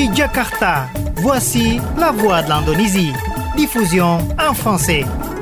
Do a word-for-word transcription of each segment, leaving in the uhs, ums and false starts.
Depuis Jakarta, voici la voix de l'Indonésie. Diffusion en français.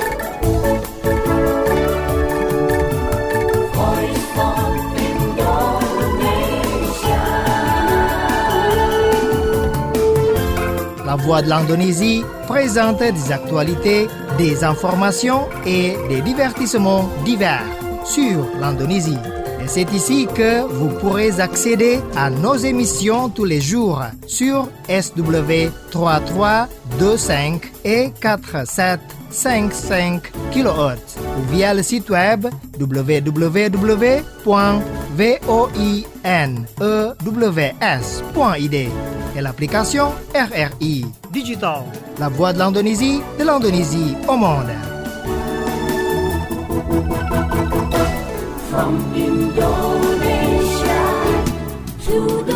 La voix de l'Indonésie présente des actualités, des informations et des divertissements divers sur l'Indonésie. Et c'est ici que vous pourrez accéder à nos émissions tous les jours sur S W trois trois deux cinq et quatre sept cinq cinq kilohertz ou via le site web w w w point voinews point i d et l'application R R I Digital, la voix de l'Indonésie, de l'Indonésie au monde. From Indonesia to the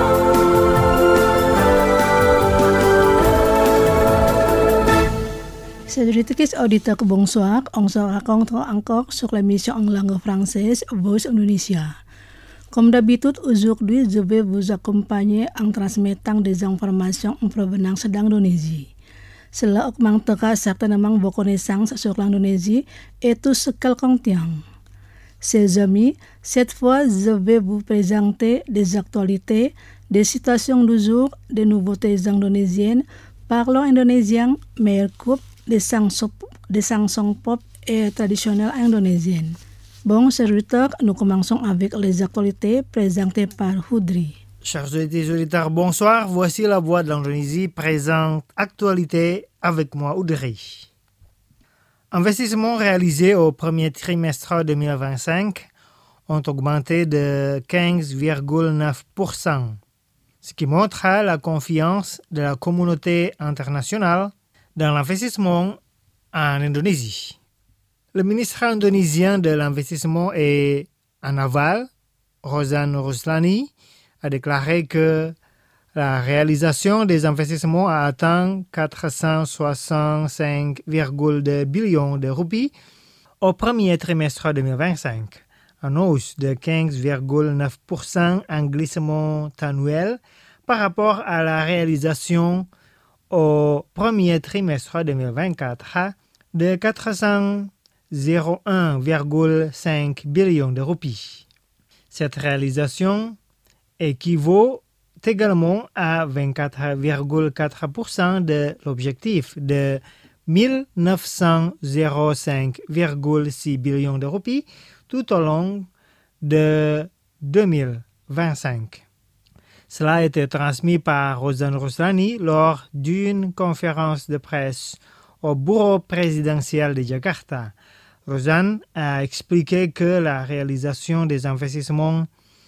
world. C'est directrice auditeur bonsoir, on se rencontre encore sur l'émission en langue française Voice Indonesia. Comme d'habitude, aujourd'hui, je vais vous accompagner en transmettant des informations en provenance d'Indonésie. Cela augmentera certainement vos connaissances sur l'Indonésie et tout ce qu'elle contient. Chers amis, cette fois, je vais vous présenter des actualités, des citations du jour, des nouveautés indonésiennes, parlons indonésien, meilleure coupe, des chansons, des chansons pop et traditionnelles indonésiennes. Bon, chers auditeurs, nous commençons avec les actualités présentées par Houdri. Chers auditeurs, bonsoir. Voici la voix de l'Indonésie présente actualité avec moi, Houdri. Investissements réalisés au premier trimestre deux mille vingt-cinq ont augmenté de quinze virgule neuf pour cent, ce qui montre la confiance de la communauté internationale dans l'investissement en Indonésie. Le ministre indonésien de l'investissement et en aval, Rozan Roslani, a déclaré que la réalisation des investissements a atteint quatre cent soixante-cinq virgule deux millions de roupies au premier trimestre deux mille vingt-cinq, en hausse de quinze virgule neuf pour cent en glissement annuel par rapport à la réalisation au premier trimestre deux mille vingt-quatre de quatre cent un virgule cinq millions de roupies. Cette réalisation équivaut également à vingt-quatre virgule quatre pour cent de l'objectif de mille neuf cent cinq virgule six millions de roupies tout au long de deux mille vingt-cinq. Cela a été transmis par Rozan Roslani lors d'une conférence de presse au bureau présidentiel de Jakarta. Rozan a expliqué que la réalisation des investissements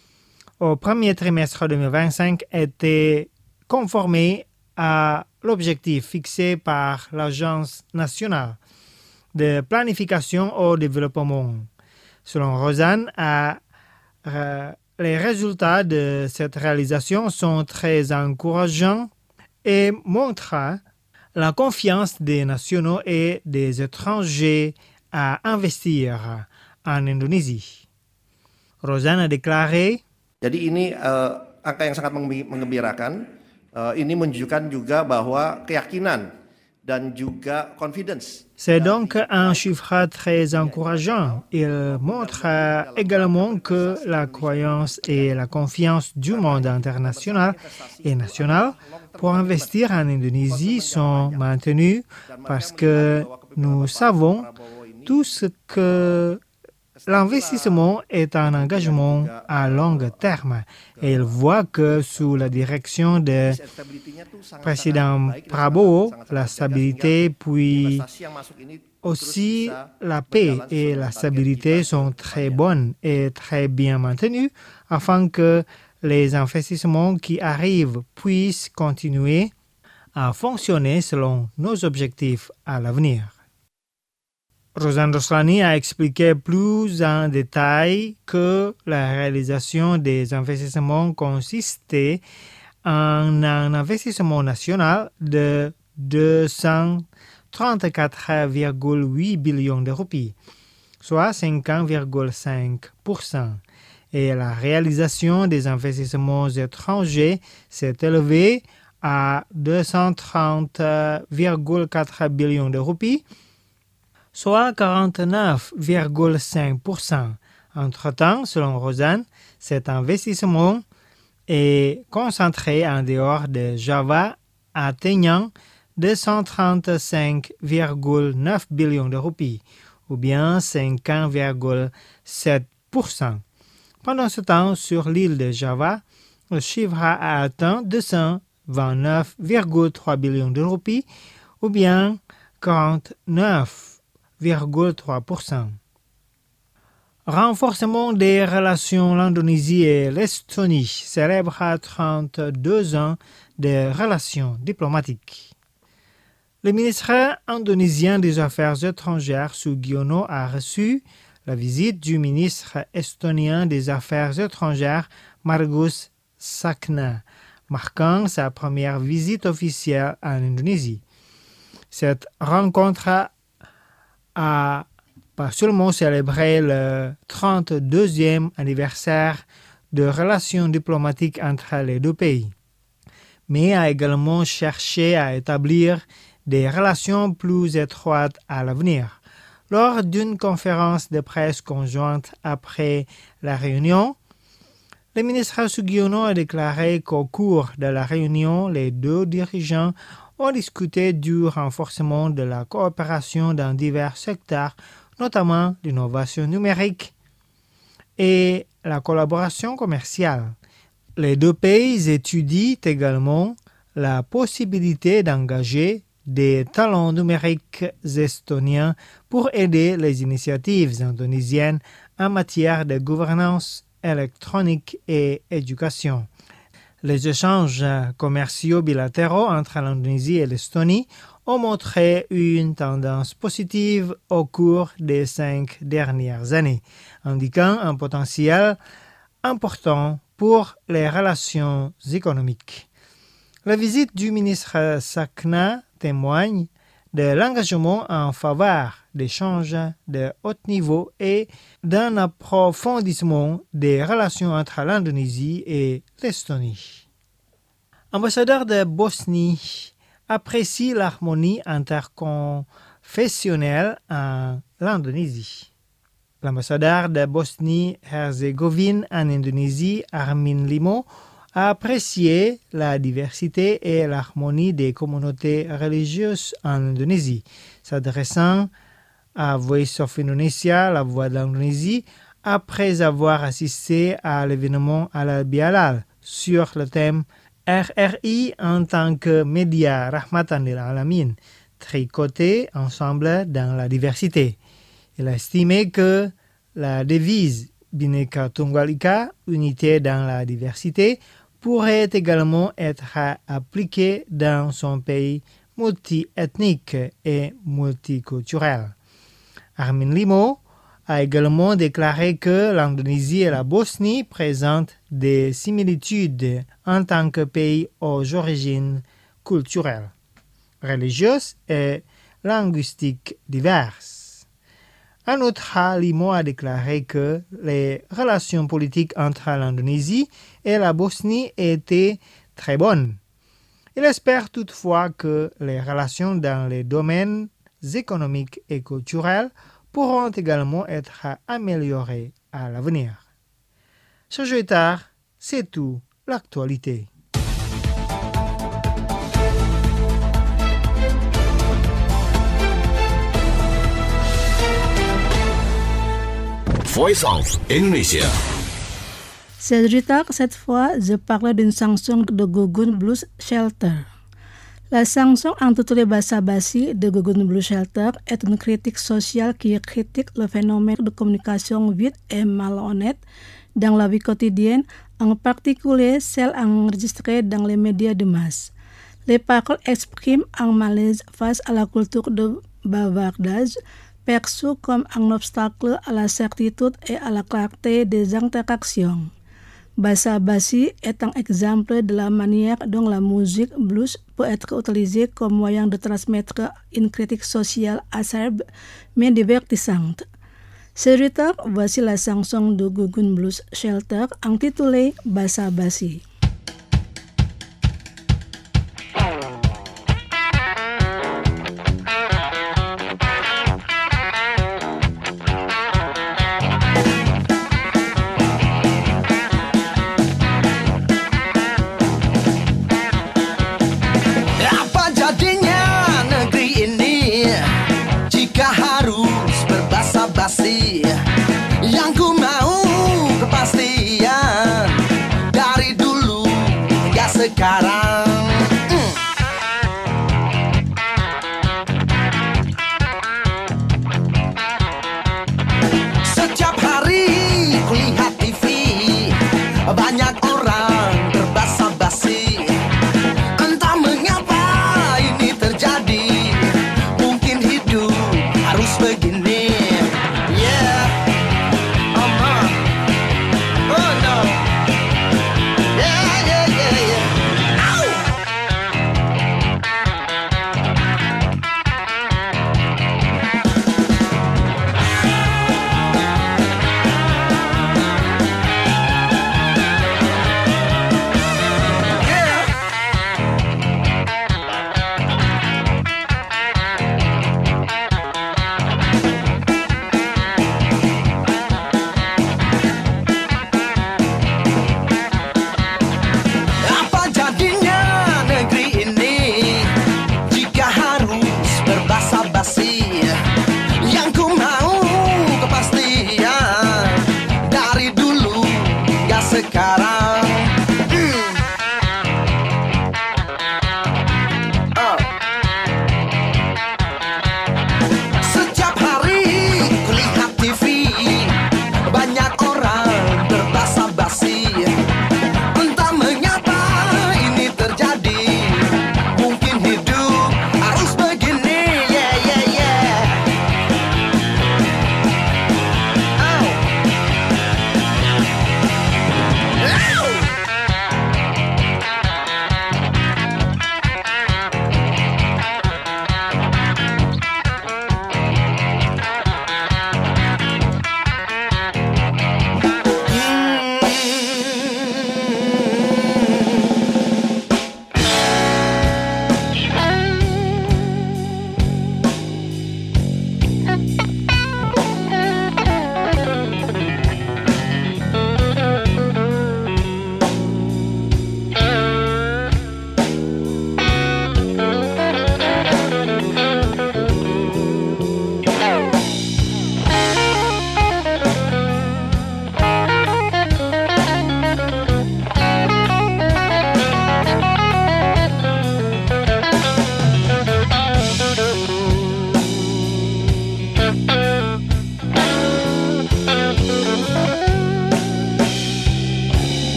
au premier trimestre deux mille vingt-cinq était conformée à l'objectif fixé par l'Agence nationale de planification au développement. Selon Rozan, à, euh, les résultats de cette réalisation sont très encourageants et montrent la confiance des nationaux et des étrangers à investir en Indonésie. Rozan a déclaré: Jadi ini uh, angka yang sangat menggembirakan. Uh, ini menunjukkan juga bahwa keyakinan dan juga confidence. C'est donc un chiffre très encourageant. Il montre également que la croyance et la confiance du monde international et national pour investir en Indonésie sont maintenues parce que nous savons tous que l'investissement est un engagement à long terme et il voit que sous la direction du président Prabowo, la stabilité puis aussi la paix et la stabilité sont très bonnes et très bien maintenues afin que les investissements qui arrivent puissent continuer à fonctionner selon nos objectifs à l'avenir. Rozan Roslani a expliqué plus en détail que la réalisation des investissements consistait en un investissement national de deux cent trente-quatre virgule huit millions de roupies, soit cinquante virgule cinq pour cent, et la réalisation des investissements étrangers s'est élevée à deux cent trente virgule quatre billions de roupies, soit quarante-neuf virgule cinq pour cent. Entre-temps, selon Rosanne, cet investissement est concentré en dehors de Java, atteignant deux cent trente-cinq virgule neuf billions de roupies, ou bien cinquante virgule sept pour cent. Pendant ce temps, sur l'île de Java, le chiffre a atteint deux cent vingt-neuf virgule trois billions de roupies, ou bien quarante-neuf virgule trois pour cent. Renforcement des relations l'Indonésie et l'Estonie célèbre trente-deux ans de relations diplomatiques. Le ministre indonésien des Affaires étrangères Sugiono a reçu la visite du ministre estonien des Affaires étrangères Margus Sakna, marquant sa première visite officielle en Indonésie. Cette rencontre a pas seulement célébré le trente-deuxième anniversaire de relations diplomatiques entre les deux pays, mais a également cherché à établir des relations plus étroites à l'avenir. Lors d'une conférence de presse conjointe après la réunion, le ministre Sugiono a déclaré qu'au cours de la réunion, les deux dirigeants ont discuté du renforcement de la coopération dans divers secteurs, notamment l'innovation numérique et la collaboration commerciale. Les deux pays étudient également la possibilité d'engager des talents numériques estoniens pour aider les initiatives indonésiennes en matière de gouvernance électronique et éducation. Les échanges commerciaux bilatéraux entre l'Indonésie et l'Estonie ont montré une tendance positive au cours des cinq dernières années, indiquant un potentiel important pour les relations économiques. La visite du ministre Sakna témoigne de l'engagement en faveur d'échanges de haut niveau et d'un approfondissement des relations entre l'Indonésie et l'Estonie. Ambassadeur de Bosnie apprécie l'harmonie interconfessionnelle en l'Indonésie. L'ambassadeur de Bosnie-Herzégovine en Indonésie, Armin Limo, a apprécié la diversité et l'harmonie des communautés religieuses en Indonésie. S'adressant à Voice of Indonesia, la voix de l'Indonésie, après avoir assisté à l'événement Halal Bihalal sur le thème R R I en tant que média Rahmatan lil Alamin, tricoté ensemble dans la diversité. Il a estimé que la devise Bhinneka Tunggal Ika, unité dans la diversité, pourrait également être appliquée dans son pays multiethnique et multiculturel. Armin Limo a également déclaré que l'Indonésie et la Bosnie présentent des similitudes en tant que pays aux origines culturelles, religieuses et linguistiques diverses. En outre, Limo a déclaré que les relations politiques entre l'Indonésie et la Bosnie étaient très bonnes. Il espère toutefois que les relations dans les domaines économiques et culturels pourront également être améliorées à l'avenir. Ce jeudi, c'est tout l'actualité. Voice of Indonesia. Cerita, cette fois, je parle d'une chanson de Gugun Blues Shelter. La chanson intitulée Basa-Basi de Gugun Blues Shelter est une critique sociale qui critique le phénomène de communication vide et malhonnête dans la vie quotidienne, en particulier celle enregistrée dans les médias de masse. Les paroles expriment un malaise face à la culture de bavardage, perçue comme un obstacle à la certitude et à la clarté des interactions. Basa-Basi est un exemple de la manière dont la musique blues peut être utilisée comme moyen de transmettre une critique sociale acerbe mais divertissante. Cerita voici la chanson de Gugun Blues Shelter intitulée Basa Basi. Apa jadinya negeri ini jika harus berbasa basi? Yang ku mau kepastian dari dulu hingga sekarang. Mm. Setiap hari ku lihat T V, banyak orang berbasa basi. Entah mengapa ini terjadi, mungkin hidup harus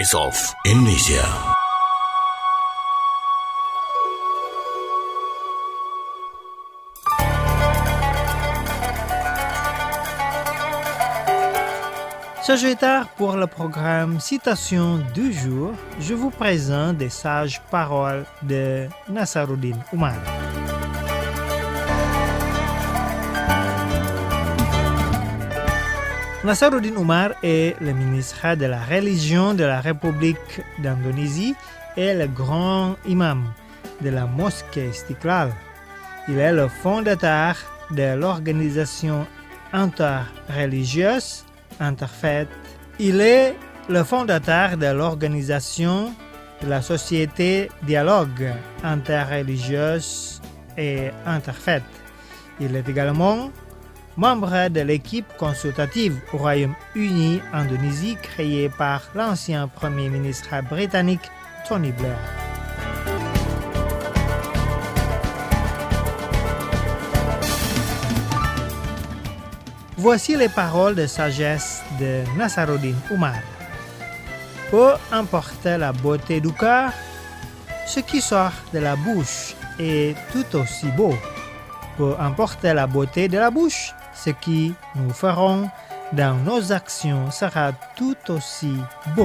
Voice of Indonesia. Sagitaire, pour le programme Citation du jour, je vous présente des sages paroles de Nasaruddin Umar. Nasaruddin Umar est le ministre de la religion de la République d'Indonésie et le grand imam de la mosquée Istiqlal. Il est le fondateur de l'organisation interreligieuse Interfaith. Il est le fondateur de l'organisation de la Société Dialogue interreligieuse et interfaith. Il est également membre de l'équipe consultative au Royaume-Uni Indonésie créée par l'ancien Premier ministre britannique Tony Blair. Voici les paroles de sagesse de Nasaruddin Umar. Peu importe la beauté du cœur, ce qui sort de la bouche est tout aussi beau. Peu importe la beauté de la bouche, ce qui nous ferons dans nos actions sera tout aussi beau.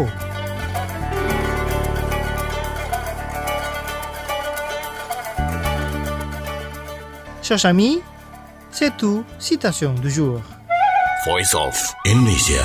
Chers amis, c'est tout, citation du jour. Voice of Indonesia.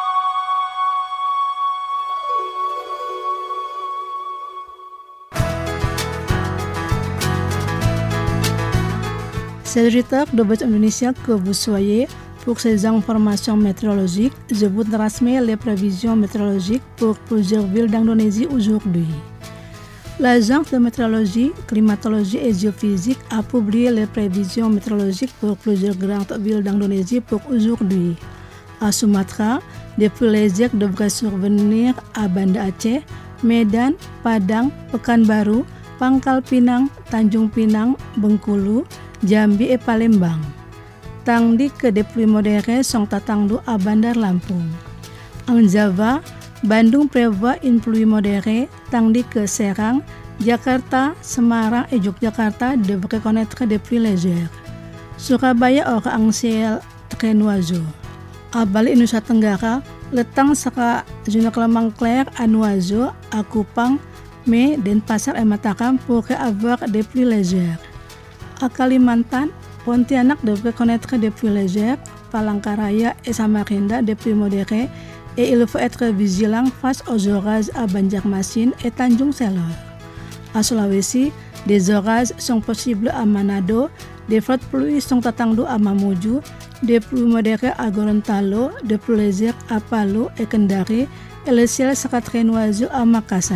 Serviteur de Voice Indonesia que vous soyez, pour ces informations météorologiques, je vous transmets les prévisions météorologiques pour plusieurs villes d'Indonésie aujourd'hui. L'Agence de météorologie, climatologie et géophysique a publié les prévisions météorologiques pour plusieurs grandes villes d'Indonésie pour aujourd'hui. À Sumatra, des pluies légères devraient survenir à Banda Aceh, Medan, Padang, Pekanbaru, Pangkal Pinang, Tanjung Pinang, Bengkulu, Jambi et Palembang. Tandis que des pluies modérées sont attendues à Bandar Lampung. En Java, Bandung prévoit une pluie modérée, tandis que Serang, Jakarta, Semarang et Yogyakarta devraient connaître des pluies légères. Surabaya aura un ciel très nuageux. À Bali, Nusa Tenggara, le temps sera généralement clair à nuageux. À Kupang, mais Denpasar et Mataram pourraient avoir des pluies légères. À Kalimantan, Pontianak devrait connaître des pluies légères, Palangkaraya et Samarinda des pluies modérées, et il faut être vigilant face aux orages à Banjarmasin et Tanjung Selor. À Sulawesi, des orages sont possibles à Manado, des fortes pluies sont attendues à Mamuju, des pluies modérées à Gorontalo, des pluies légères à Palu et Kendari, et le ciel sera très nuageux à Makassar.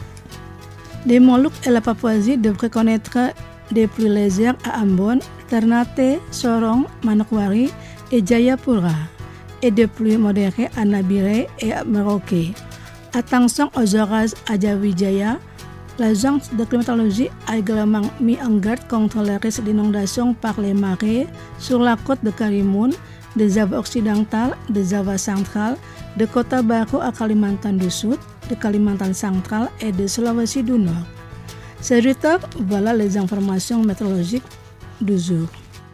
Les Moluques et la Papouasie devraient connaître des pluies légères à Ambon, Ternate, Sorong, Manokwari et Jayapura, et des pluies modérées à Nabire et à Merauke. Attention aux orages à Jawijaya. L'agence de climatologie a également mis en garde contre les risques d'inondation par les marées sur la côte de Karimun, de Java occidental, de Java central, de Kota Baru à Kalimantan du Sud, de Kalimantan central et de Sulawesi du Nord. Serviteur, voilà les informations météorologiques du jour.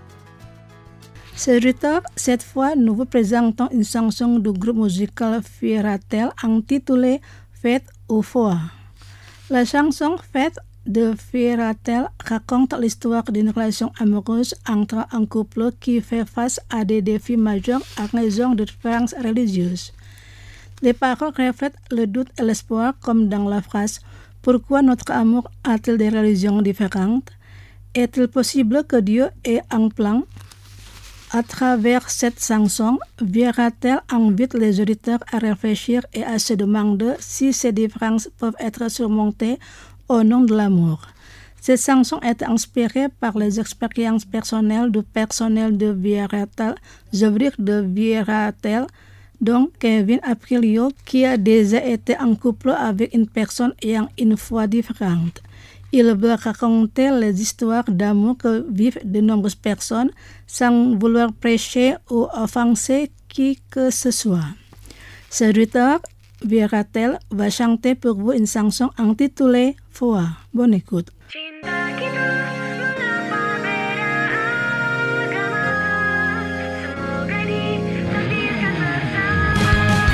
Serviteur, cette fois, nous vous présentons une chanson du groupe musical Firatel intitulée Fête ou Foi. La chanson Fête de Firatel raconte l'histoire d'une relation amoureuse entre un couple qui fait face à des défis majeurs à raison de différences religieuses. Les paroles reflètent le doute et l'espoir comme dans la phrase « Pourquoi notre amour a-t-il des religions différentes? Est-il possible que Dieu ait un plan ?» À travers cette chanson, Firatel invite les auditeurs à réfléchir et à se demander si ces différences peuvent être surmontées au nom de l'amour. Cette chanson est inspirée par les expériences personnelles du personnel de Firatel, je veux dire de Firatel, donc Kevin Aprilio, qui a déjà été en couple avec une personne ayant une foi différente. Il veut raconter les histoires d'amour que vivent de nombreuses personnes sans vouloir prêcher ou offenser qui que ce soit. Serviteur, Vieratel va chanter pour vous une chanson intitulée Foi. Bonne écoute. Cinta kita mengapa beda agama, semoga ditakdirkan bersama.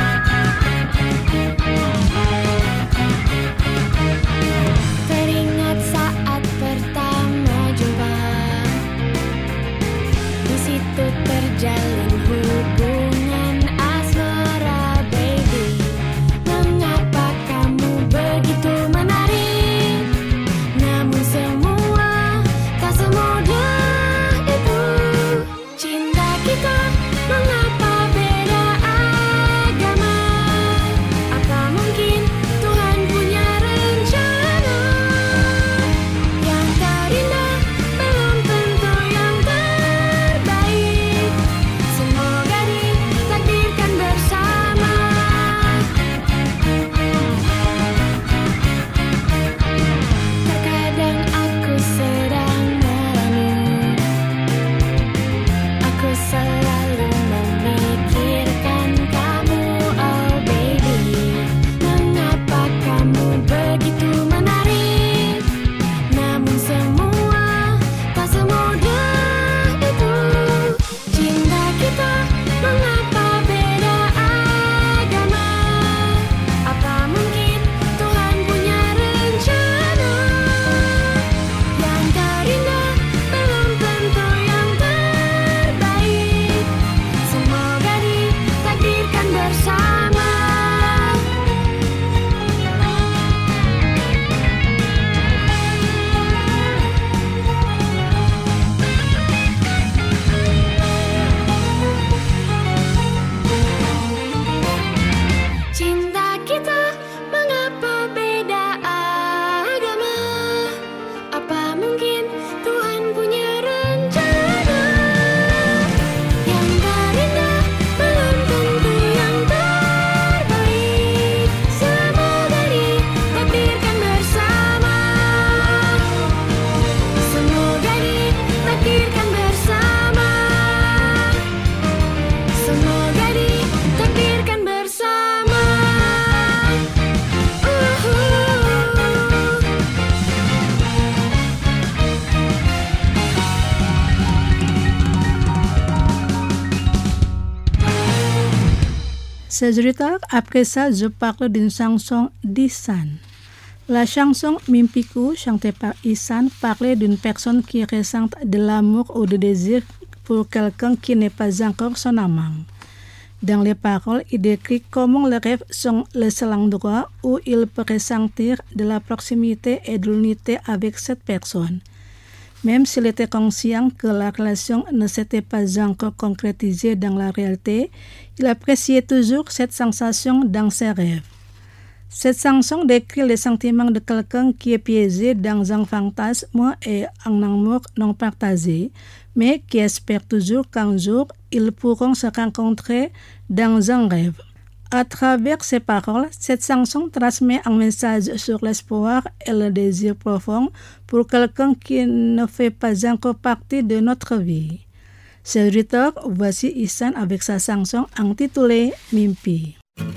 Teringat saat pertama jumpa, di situ terjalin hubungan asmara, baby. Mengapa kamu begitu menarik? Namun semua tak semudah itu. Cinta kita mengapa beda agama? Apa mungkin Tuhan punya rencana? Yang terindah belum tentu yang terbaik. Semoga ditakdirkan bersama. Terkadang aku sedang meramu, aku selalu memikirkan kamu, oh baby. Mengapa kamu begitu menarik? Namun semua tak semudah itu. Cinta kita mengapa beda agama? Apa mungkin Tuhan punya rencana? Yang terindah belum tentu yang terbaik. Semoga ditakdirkan bersama. Cinta kita mengapa beda agama? Apa mungkin Tuhan punya rencana? Yang terindah belum tentu yang terbaik. Semoga ditakdirkan bersama. Semoga ditakdirkan bersama. Semoga ditakdirkan bersama. C'est Ritak, après ça, je parle d'une chanson d'Isan. La chanson Mimpiku, chantée par Isan, parlait d'une personne qui ressent de l'amour ou du désir pour quelqu'un qui n'est pas encore son amant. Dans les paroles, il décrit comment les rêves sont le seul endroit où il peut ressentir de la proximité et de l'unité avec cette personne. Même s'il était conscient que la relation ne s'était pas encore concrétisée dans la réalité, il appréciait toujours cette sensation dans ses rêves. Cette chanson décrit les sentiments de quelqu'un qui est piégé dans un fantasme et un amour non partagé, mais qui espère toujours qu'un jour, ils pourront se rencontrer dans un rêve. À travers ces paroles, cette chanson transmet un message sur l'espoir et le désir profond pour quelqu'un qui ne fait pas encore partie de notre vie. C'est Ritok, voici Isan avec sa chanson intitulée Mimpi.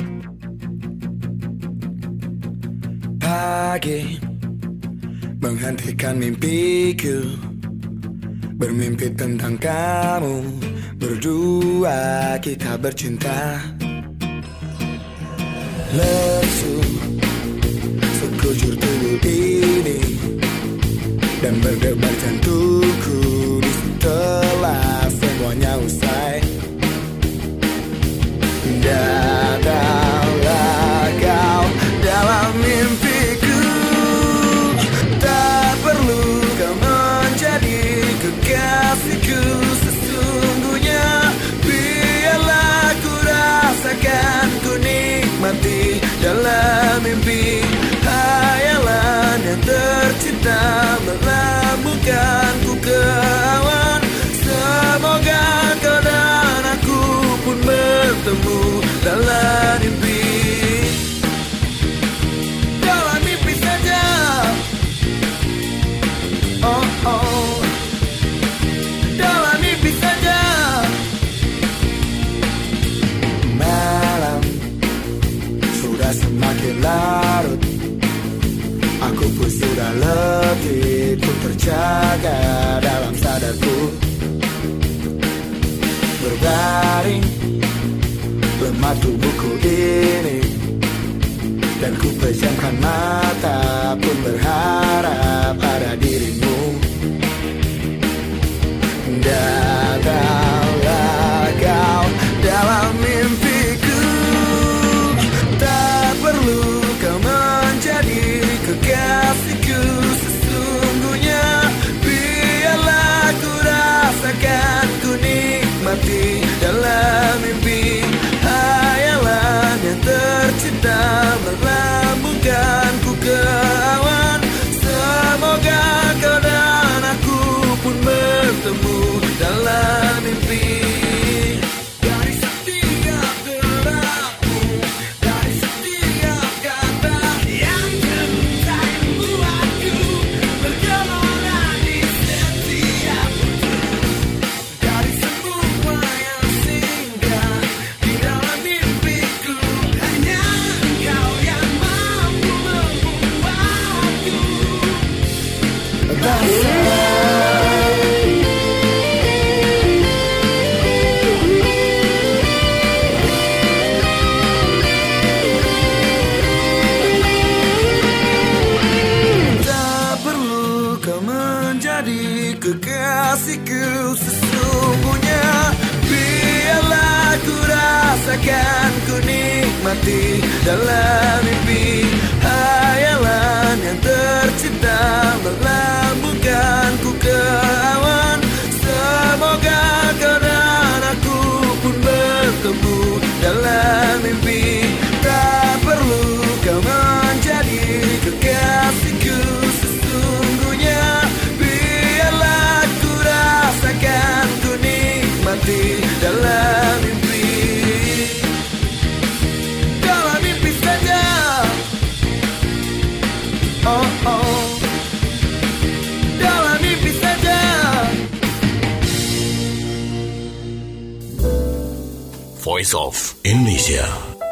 Pagi menghentikan mimpiku, bermimpi tentang kamu, berdua kita bercinta. Lesu sekujur tubuh ini dan berdebar jantungku setelah semuanya usai. Datanglah kau dalam mimpiku, tak perlu kau menjadi kekasihku sesungguhnya. Biarlah ku rasakan, ku nikmati dalam mimpi. Hayalan yang tercipta melambungkanku ke awan. Semoga kau daring lemah tubuhku ini, dan ku pejamkan mata pun berharap pada dirimu. Datanglah kau dalam mimpiku, tak perlu kau menjadi kekasihku sesungguhnya. Biarlah ku rasakan, ku nikmati dalam mimpi. Hayalan yang tercipta melambungkanku ke awan. Semoga kau dan aku pun bertemu dalam mimpi. Dari setiap gerakmu, dari setiap kata yang cinta membuatku bergelora di setiap waktu. Dari semua yang singgah di dalam mimpiku, hanya engkau yang mampu membuatku bangsa. Kekasihku sesungguhnya, biarlah ku rasakan, ku nikmati dalam mimpi. Hayalan yang tercipta melambungkanku ke awan. Semoga kau dan aku pun bertemu dalam mimpi. Tak perlu kau menjadi kekasihku sesungguhnya, rasakan, ku nikmati dalam mimpi. Dalam mimpi saja. Oh oh. Dalam mimpi saja. Voice of Indonesia.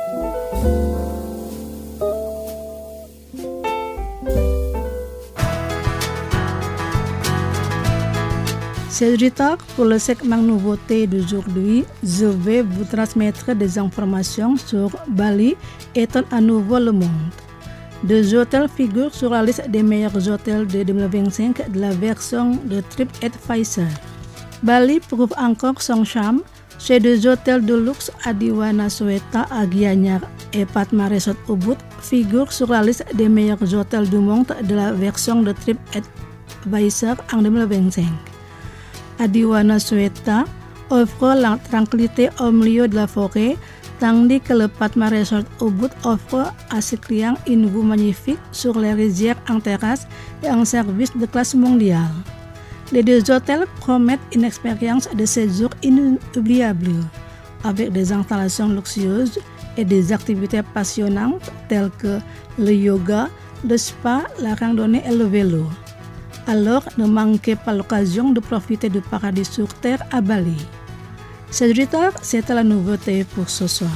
C'est du temps pour le segment nouveauté d'aujourd'hui. Je vais vous transmettre des informations sur Bali étant à nouveau le monde. Deux hôtels figurent sur la liste des meilleurs hôtels de deux mille vingt-cinq de la version de TripAdvisor. Bali prouve encore son charme. Ces deux hôtels de luxe Adiwana Soeta à Gianyar et Padma Resort Ubud figurent sur la liste des meilleurs hôtels du monde de la version de TripAdvisor en deux mille vingt-cinq. Adiwana Soeta offre la tranquillité au milieu de la forêt, tandis que le Padma Resort Ubud offre à ses clients une vue magnifique sur les rizières en terrasse et un service de classe mondiale. Les deux hôtels promettent une expérience de séjour inoubliable, avec des installations luxueuses et des activités passionnantes telles que le yoga, le spa, la randonnée et le vélo. Alors, ne manquez pas l'occasion de profiter du paradis sur terre à Bali. C'est du tard, c'était la nouveauté pour ce soir.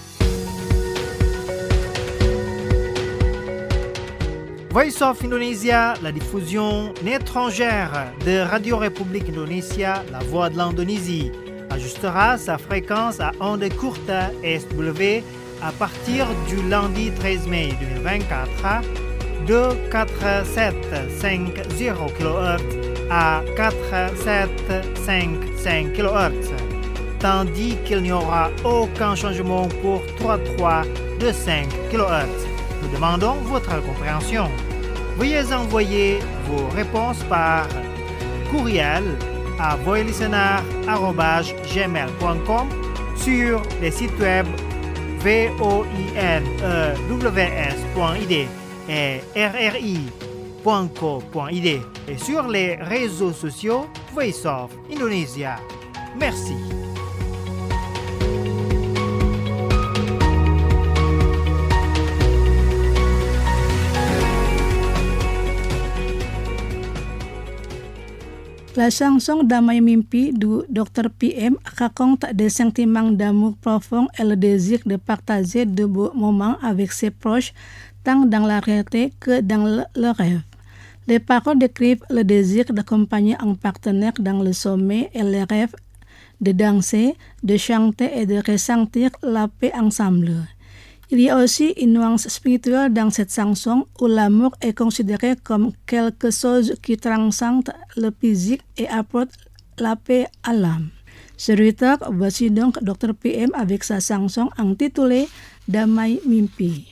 Voice of Indonesia, la diffusion étrangère de Radio République Indonésia, la voix de l'Indonésie, ajustera sa fréquence à ondes courtes S W à partir du lundi treize mai deux mille vingt-quatre de quatre mille sept cent cinquante kilohertz à quatre mille sept cent cinquante-cinq kilohertz, tandis qu'il n'y aura aucun changement pour trois mille trois cents de cinq kilohertz. Nous demandons votre compréhension. Veuillez envoyer vos réponses par courriel à voilistener arobase gmail point com sur les sites web voinews point i d et r r i point co point i d et sur les réseaux sociaux Voice of Indonesia. Merci. La chanson Damai Mimpi du docteur P M raconte des sentiments d'amour profond et le désir de partager de beaux moments avec ses proches, tant dans la réalité que dans le, le rêve. Les paroles décrivent le désir d'accompagner un partenaire dans le sommet et les rêves de danser, de chanter et de ressentir la paix ensemble. Il y a aussi une nuance spirituelle dans cette chanson où l'amour est considéré comme quelque chose qui transcende le physique et apporte la paix à l'âme. Seruiter, voici donc docteur P M avec sa chanson intitulée Damai Mimpi.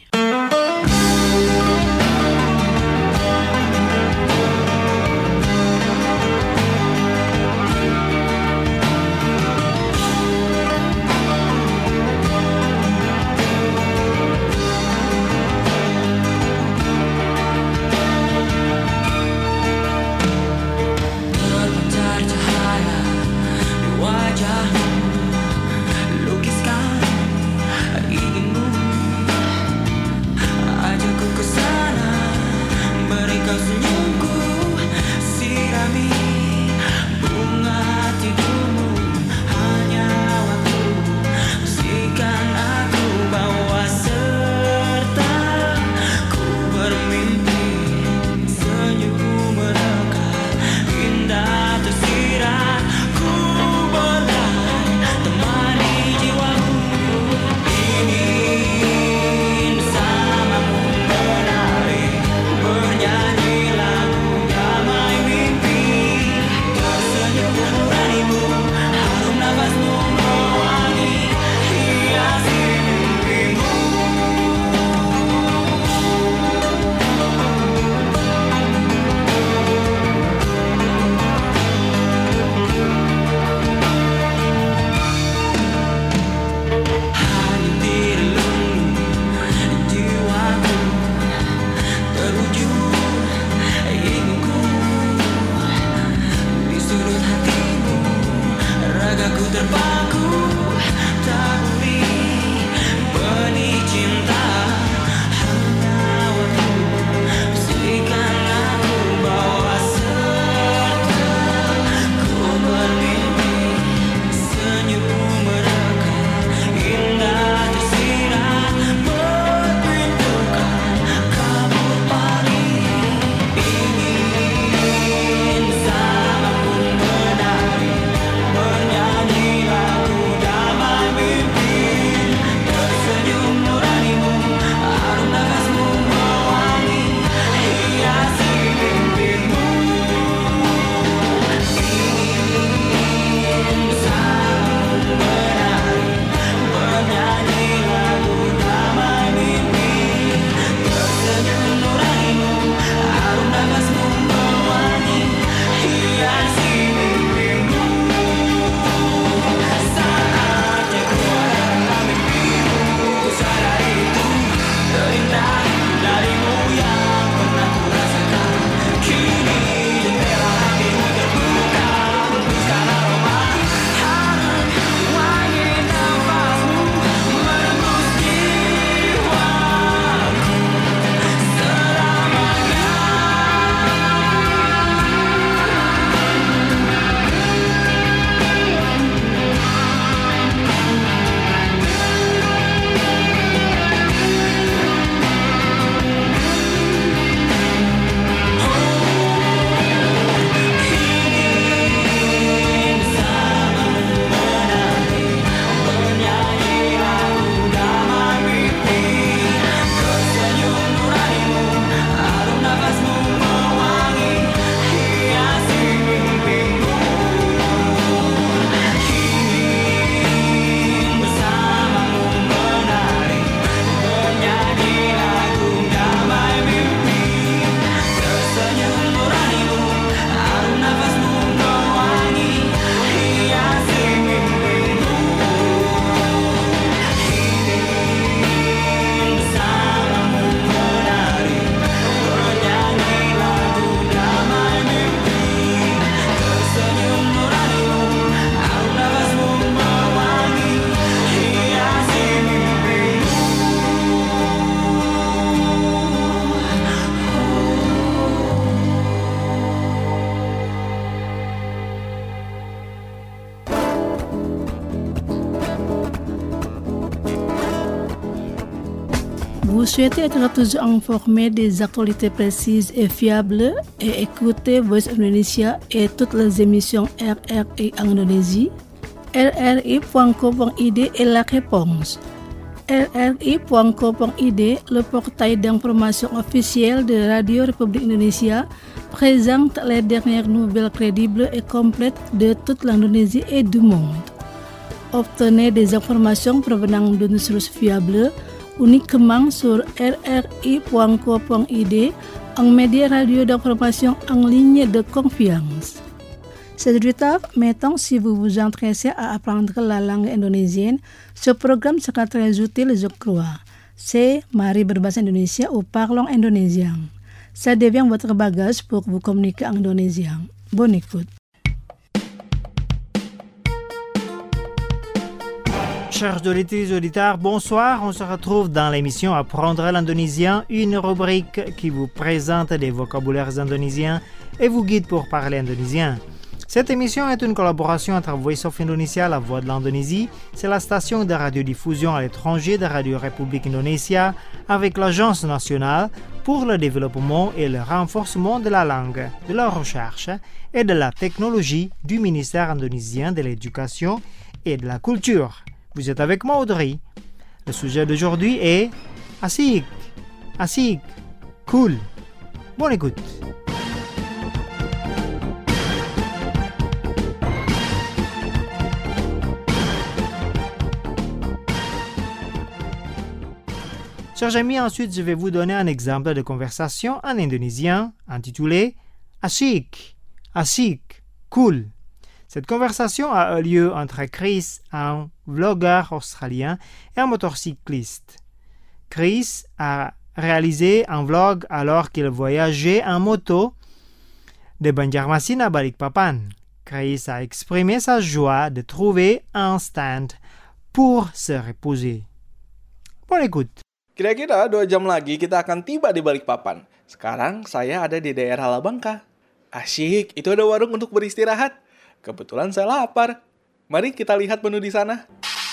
Vous souhaitez être toujours informé des actualités précises et fiables et écouter Voice Indonesia et toutes les émissions R R I en Indonésie? r r i point co point i d est la réponse. r r i point co point i d, le portail d'information officielle de Radio République Indonésia, présente les dernières nouvelles crédibles et complètes de toute l'Indonésie et du monde. Obtenez des informations provenant d'une source fiable uniquement sur r r i point co point i d, un média radio d'information en ligne de confiance. C'est auditeurs, maintenant, si vous vous intéressez à apprendre la langue indonésienne, ce programme sera très utile, je crois. C'est Mari berbahasa Indonesia ou Parlons indonésien. Ça devient votre bagage pour vous communiquer en indonésien. Bonne écoute. Chers auditeurs et auditeurs, bonsoir. On se retrouve dans l'émission Apprendre l'indonésien, une rubrique qui vous présente des vocabulaires indonésiens et vous guide pour parler indonésien. Cette émission est une collaboration entre Voice of Indonesia, la voix de l'Indonésie, c'est la station de radiodiffusion à l'étranger de Radio République Indonésia, avec l'Agence nationale pour le développement et le renforcement de la langue, de la recherche et de la technologie du ministère indonésien de l'Éducation et de la Culture. Vous êtes avec moi, Audrey. Le sujet d'aujourd'hui est Asik, Asik, cool. Bonne écoute. Chers amis, ensuite je vais vous donner un exemple de conversation en indonésien intitulé Asik, Asik, cool. Cette conversation a eu lieu entre Chris, un vlogueur australien, et un motocycliste. Chris a réalisé un vlog alors qu'il voyageait en moto de Banjarmasin à Balikpapan. Chris a exprimé sa joie de trouver un stand pour se reposer. Bonne écoute. Kira-kira dua jam lagi kita akan tiba di Balikpapan. Sekarang saya ada di daerah Labangka. Asyik, itu ada warung untuk beristirahat. Kebetulan saya lapar. Mari kita lihat menu di sana.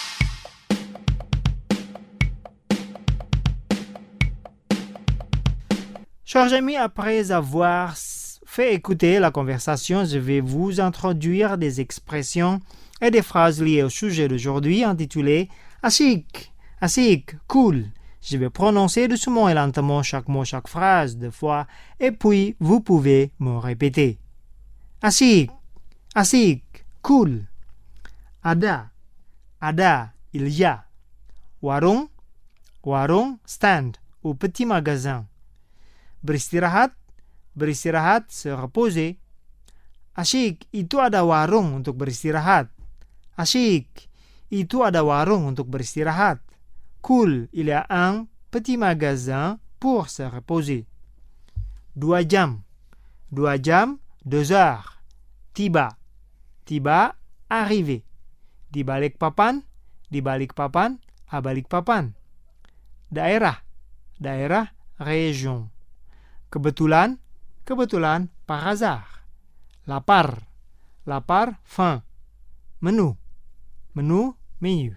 Chers amis, après avoir fait écouter la conversation, je vais vous introduire des expressions et des phrases liées au sujet d'aujourd'hui intitulé Asyik, Asyik, cool. Je vais prononcer doucement et lentement chaque mot, chaque phrase deux fois, et puis vous pouvez me répéter. Asyik, Asyik, cool. Ada, ada, il y a. Warung, warung, stand ou petit magasin. Beristirahat, beristirahat, se reposer. Asyik, itu ada warung untuk beristirahat. Asyik, itu ada warung untuk beristirahat. Cool, il y a un petit magasin pour se reposer. Dua jam, dua jam, deux heures. Tiba, tiba, arrivé. Di Balikpapan, di Balikpapan, à Balikpapan. Daerah, daerah, région. Kebetulan, kebetulan, par hasard. Lapar, lapar, faim. Menu, menu, menu.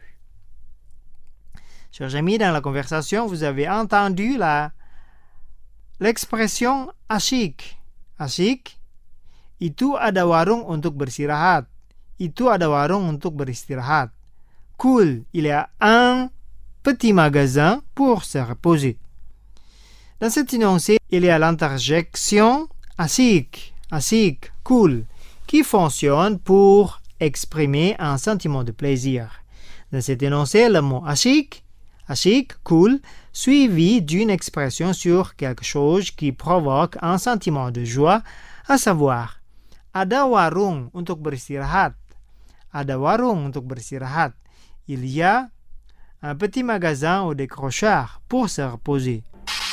Chers amis, dans la conversation, vous avez entendu la, l'expression asyik. Asyik, itu ada warung untuk beristirahat. Itu ada warung untuk beristirahat. Cool, il y a un petit magasin pour se reposer. Dans cet énoncé, il y a l'interjection asyik, asyik, cool, qui fonctionne pour exprimer un sentiment de plaisir. Dans cet énoncé, le mot asyik, asyik, cool, suivi d'une expression sur quelque chose qui provoque un sentiment de joie, à savoir, ada warung untuk beristirahat. Ada warung untuk beristirahat. Il y a un petit magasin ou décrocheur pour se reposer.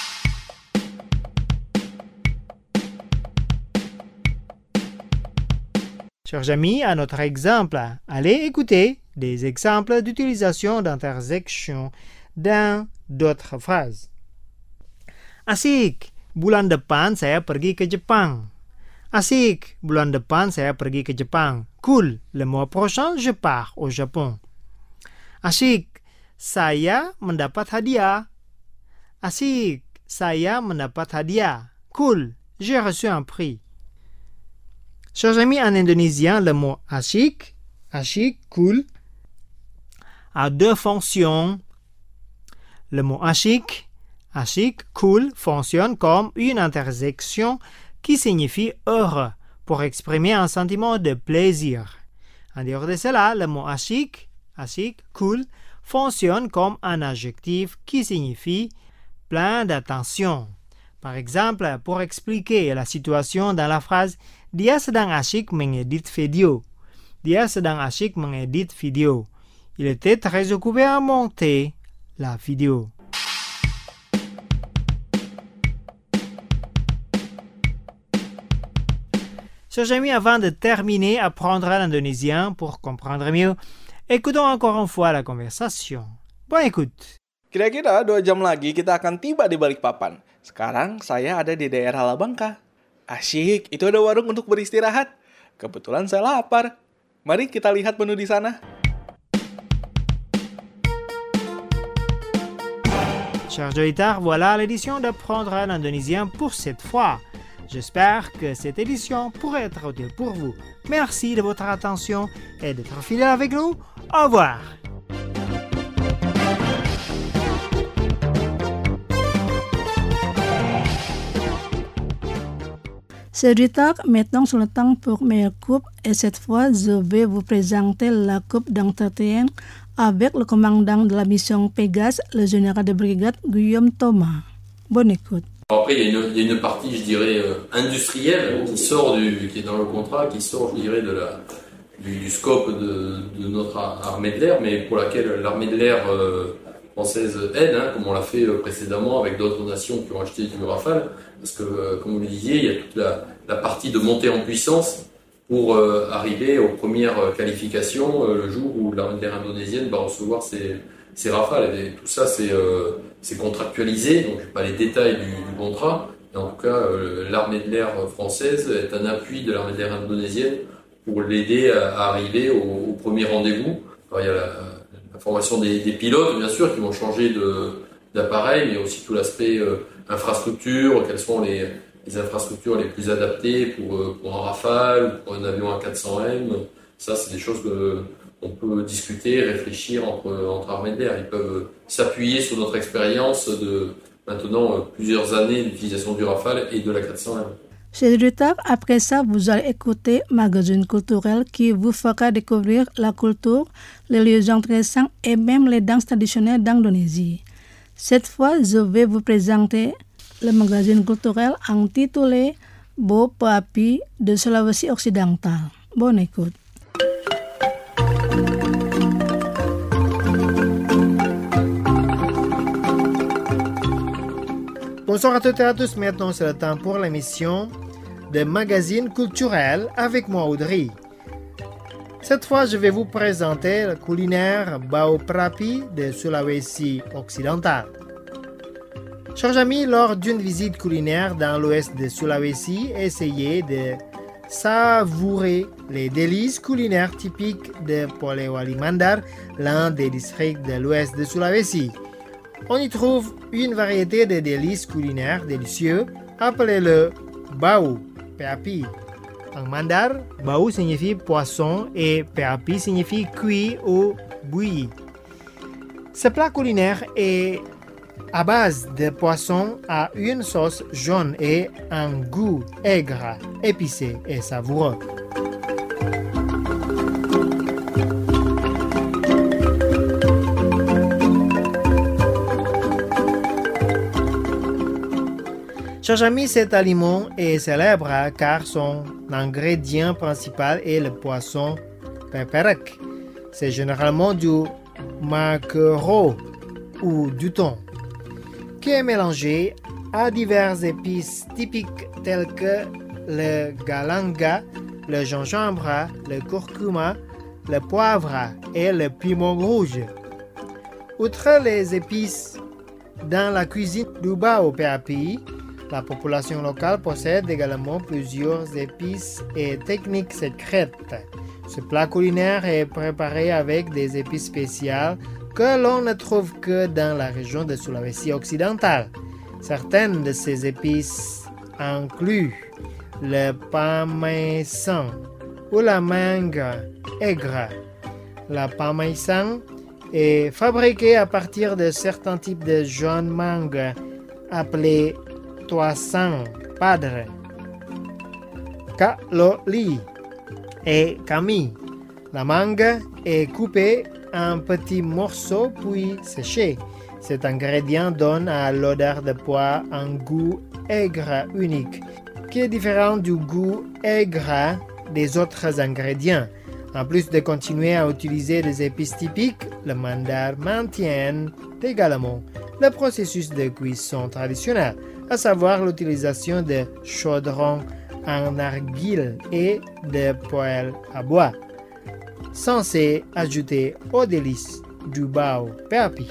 Chers amis, à notre exemple, allez écouter des exemples d'utilisation d'interjection dans d'autres phrases. Asik, bulan depan saya pergi ke Jepang. Asik, bulan depan saya pergi ke Jepang. Cool, le mois prochain je pars au Japon. Asik, saya mendapat hadiah. Asik, saya mendapat hadiah. Cool, j'ai reçu un prix. Chers amis, en indonésien, le mot asyik asyik, cool, a deux fonctions. Le mot asyik, asyik, cool, fonctionne comme une intersection qui signifie heureux pour exprimer un sentiment de plaisir. En dehors de cela, le mot asyik, asyik, cool, fonctionne comme un adjectif qui signifie plein d'attention. Par exemple, pour expliquer la situation dans la phrase « Dia sedang asyik mengedit video ». Dia sedang asyik mengedit video. Il était très occupé à monter la vidéo. Chers amis, avant de terminer, apprendre l'indonésien pour comprendre mieux, écoutons encore une fois la conversation. Bonne écoute. Kira-kira dua jam lagi kita akan tiba di Balikpapan. Sekarang saya ada di daerah Labangka. Asyik, itu ada warung untuk beristirahat. Kebetulan saya lapar. Mari kita lihat menu di sana. Chers auditeurs, voilà l'édition d'apprendre l'indonésien pour cette fois. J'espère que cette édition pourrait être utile pour vous. Merci de votre attention et d'être fidèle avec nous. Au revoir. Chers auditeurs, maintenant sur le temps pour meilleure coupe et cette fois je vais vous présenter la coupe d'entretien avec le commandant de la mission Pégase, le général de brigade Guillaume Thomas. Bonne écoute. Après, il y, a une, il y a une partie, je dirais, euh, industrielle qui sort du, qui est dans le contrat, qui sort, je dirais, de la, du, du scope de, de notre armée de l'air, mais pour laquelle l'armée de l'air euh, française aide, hein, comme on l'a fait euh, précédemment avec d'autres nations qui ont acheté du Rafale, parce que, euh, comme vous le disiez, il y a toute la, la partie de montée en puissance pour euh, arriver aux premières qualifications euh, le jour où l'armée de l'air indonésienne va recevoir ses, ses Rafales. Et tout ça, c'est euh, c'est contractualisé, donc je n'ai pas les détails du, du contrat, mais en tout cas, euh, l'armée de l'air française est un appui de l'armée de l'air indonésienne pour l'aider à, à arriver au, au premier rendez-vous. Alors, il y a la, la formation des, des pilotes, bien sûr, qui vont changer de, d'appareil, mais il y a aussi tout l'aspect euh, infrastructure, quelles sont les, les infrastructures les plus adaptées pour, euh, pour un Rafale, pour un avion A quatre cents M. Ça, c'est des choses que on peut discuter, réfléchir entre, entre armées de l'air. Ils peuvent s'appuyer sur notre expérience de maintenant plusieurs années d'utilisation du Rafale et de l'A quatre cents M. Chers auditeurs, après ça, vous allez écouter Magazine culturel qui vous fera découvrir la culture, les lieux intéressants et même les danses traditionnelles d'Indonésie. Cette fois, je vais vous présenter le magazine culturel intitulé Bo Peapi de Sulawesi Occidental. Bonne écoute. Bonsoir à toutes et à tous, maintenant c'est le temps pour l'émission de magazine culturel avec moi Audrey. Cette fois je vais vous présenter le culinaire Bao Peapi de Sulawesi Occidental. Chers amis, lors d'une visite culinaire dans l'ouest de Sulawesi, essayez de savourer les délices culinaires typiques de Polewali Mandar, l'un des districts de l'ouest de Sulawesi. On y trouve une variété de délices culinaires délicieux, appelez-le bau, peapi. En mandar, bau signifie poisson et peapi signifie cuit ou bouilli. Ce plat culinaire est à base de poisson à une sauce jaune et un goût aigre, épicé et savoureux. Chers amis, cet aliment est célèbre car son ingrédient principal est le poisson peperek. C'est généralement du maquereau ou du thon, qui est mélangé à diverses épices typiques telles que le galanga, le gingembre, le curcuma, le poivre et le piment rouge. Outre les épices, dans la cuisine du Bao Peapi, la population locale possède également plusieurs épices et techniques secrètes. Ce plat culinaire est préparé avec des épices spéciales que l'on ne trouve que dans la région de Sulawesi occidentale. Certaines de ces épices incluent le parmesan, ou la mangue aigre. La pamaisang est fabriquée à partir de certains types de jeunes mangues appelés toisang padre, kaloli et kami. La mangue est coupée en petits morceaux puis séchée. Cet ingrédient donne à l'odeur de pois un goût aigre unique, qui est différent du goût aigre des autres ingrédients. En plus de continuer à utiliser des épices typiques, le mandar maintient également le processus de cuisson traditionnel, à savoir l'utilisation de chaudrons en argile et de poêles à bois, censé ajouter aux délices du bao peapi.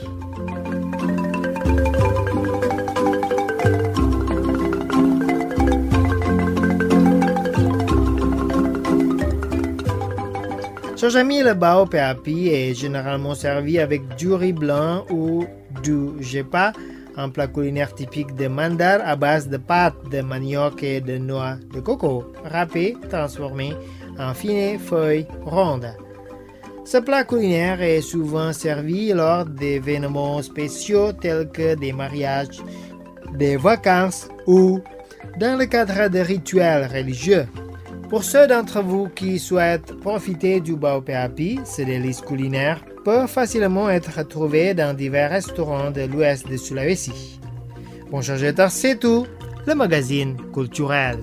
Chers amis, le bao peapi est généralement servi avec du riz blanc ou du jepa, un plat culinaire typique de Mandar à base de pâte de manioc et de noix de coco, râpées, transformées en fines feuilles rondes. Ce plat culinaire est souvent servi lors d'événements spéciaux tels que des mariages, des vacances ou dans le cadre de rituels religieux. Pour ceux d'entre vous qui souhaitent profiter du bao peapi, ce délice culinaire peut facilement être trouvé dans divers restaurants de l'ouest de Sulawesi. Bon chargeur, c'est tout, le magazine culturel.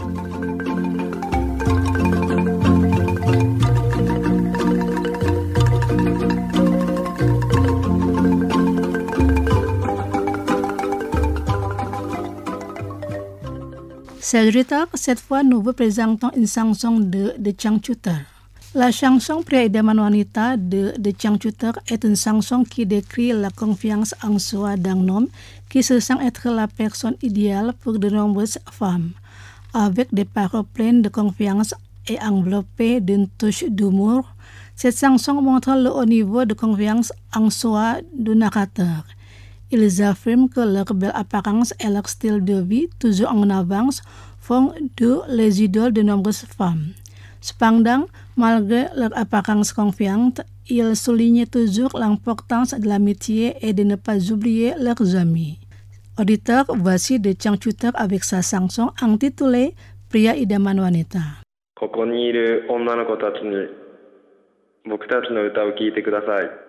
Cédric, cette fois nous vous présentons une chanson de The Changchuter. La chanson Pria Idaman Wanita de The Changchuter est une chanson qui décrit la confiance en soi d'un homme qui se sent être la personne idéale pour de nombreuses femmes. Avec des paroles pleines de confiance et enveloppées d'une touche d'humour, cette chanson montre le haut niveau de confiance en soi du narrateur. Ils affirment que leur belle apparence et leur style de vie, toujours en avance, font d'eux les idoles de nombreuses femmes. Cependant, malgré leur apparence confiante, ils soulignent toujours l'importance de l'amitié et de ne pas oublier leurs amis. Auditeurs, voici The Changchuter avec sa chanson intitulée Pria Idaman Wanita. ここにいる女の子たちに僕たちの歌を聴いてください。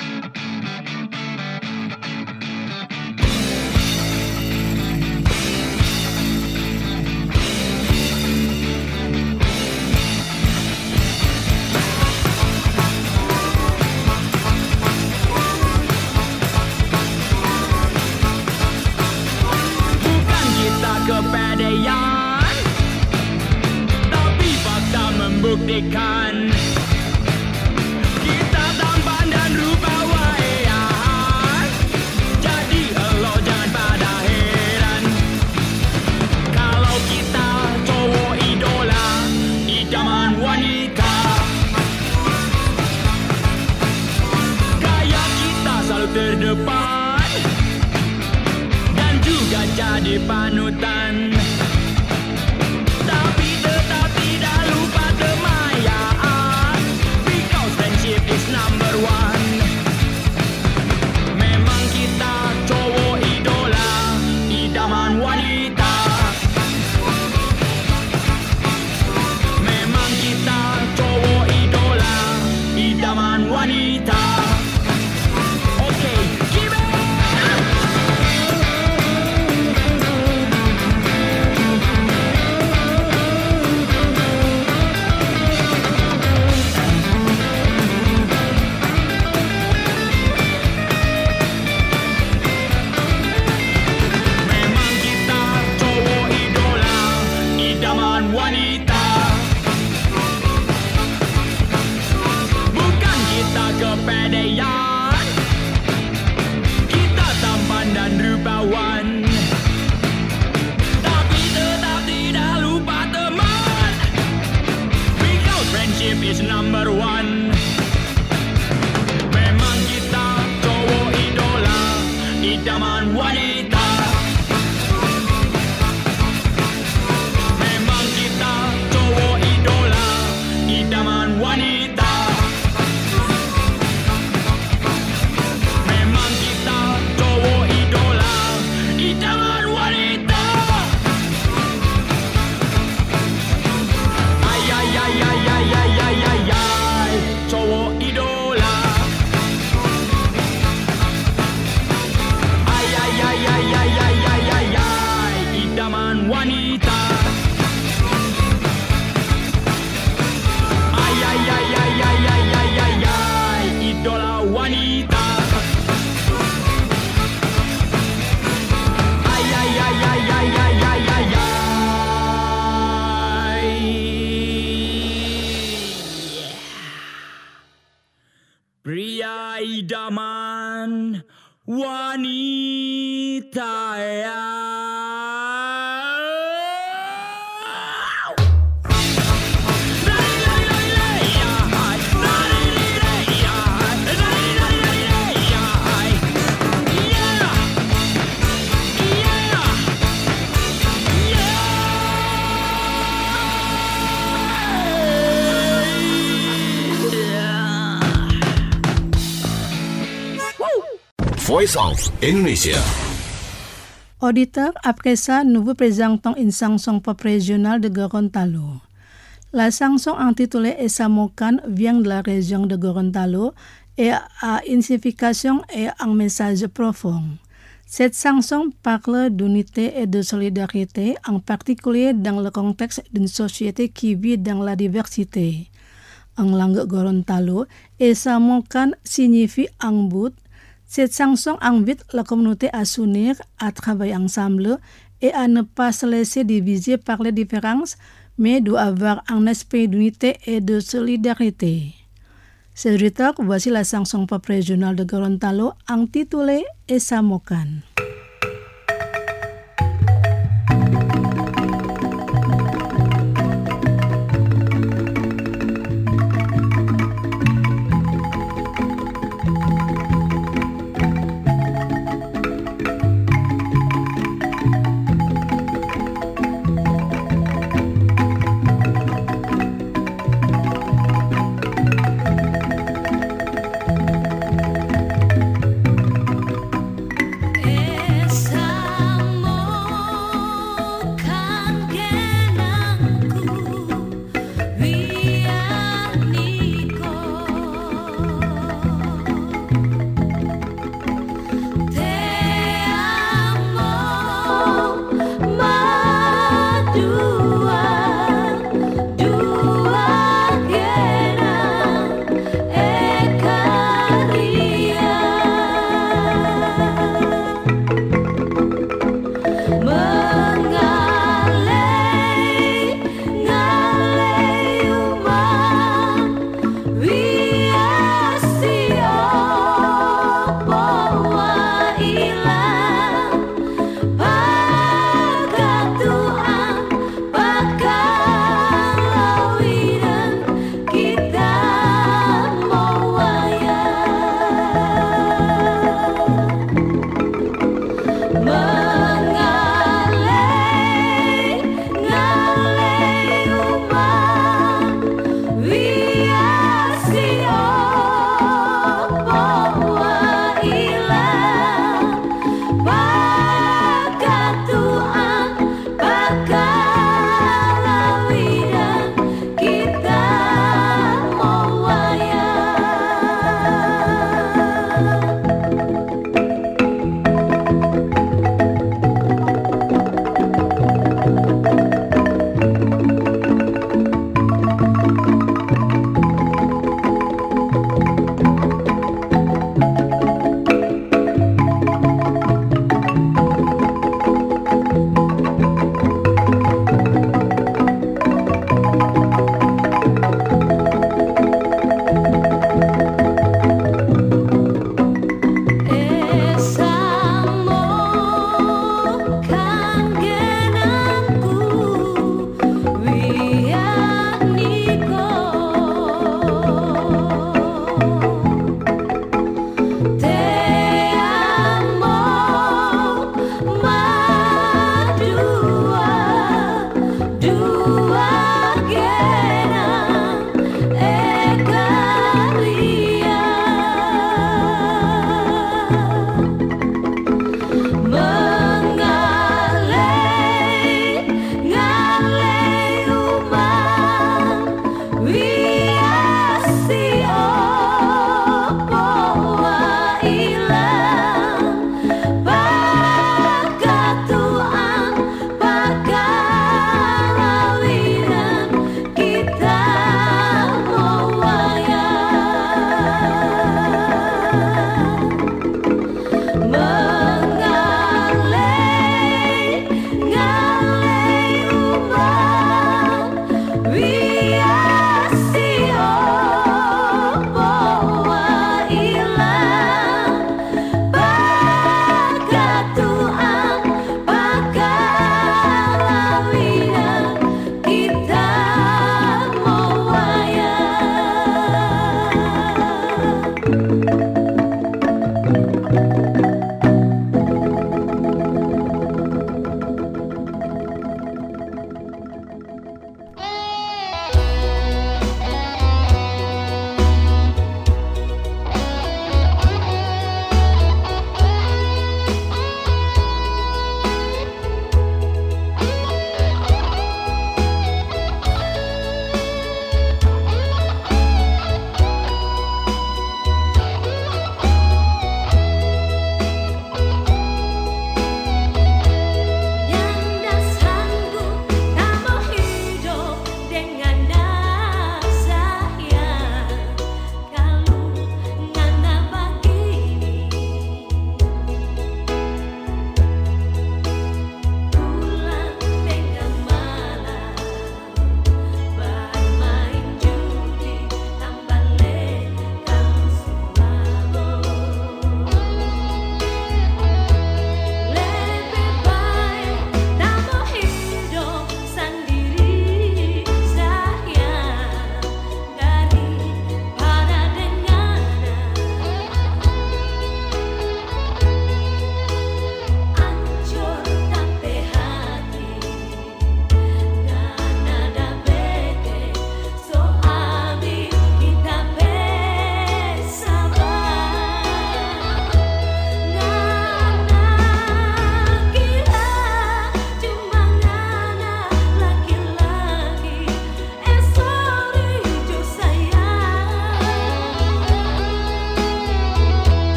Kepedean, tapi fakta membuktikan kita tampan dan rupa wayang. Jadi elo jangan pada heran kalau kita cowok idola idaman wanita. Gaya kita selalu terdepan dan juga jadi panutan. Tapi tetap tidak lupa kemayaan, because friendship is number one. Memang kita cowok idola idaman wanita. Memang kita cowok idola idaman wanita. Okay, give it. wanita. Ay, ay, ay, ay, ay, ay, ay, ay, ay. Pria idaman wanita ya. Voice of Indonesia. Auditeur, après ça, nous vous présentons une chanson pop régionale de Gorontalo. La chanson intitulée Esamokan vient de la région de Gorontalo et a une signification et un message profond. Cette chanson parle d'unité et de solidarité, en particulier dans le contexte d'une société qui vit dans la diversité. En langue Gorontalo, Esamokan signifie en but. Cette chanson invite la communauté à s'unir, à travailler ensemble et à ne pas se laisser diviser par les différences, mais doit avoir un esprit d'unité et de solidarité. C'est Ritok, voici la chanson pop régionale de Gorontalo intitulée Esamokan. Eh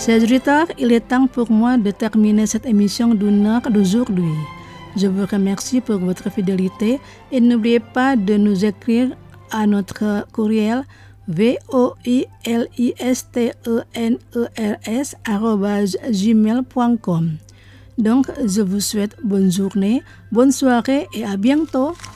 Chers auditeurs, il est temps pour moi de terminer cette émission d'une heure d'aujourd'hui. Je vous remercie pour votre fidélité et n'oubliez pas de nous écrire à notre courriel v o i l i s t e n e r s arobase gmail point com. Donc, je vous souhaite bonne journée, bonne soirée et à bientôt.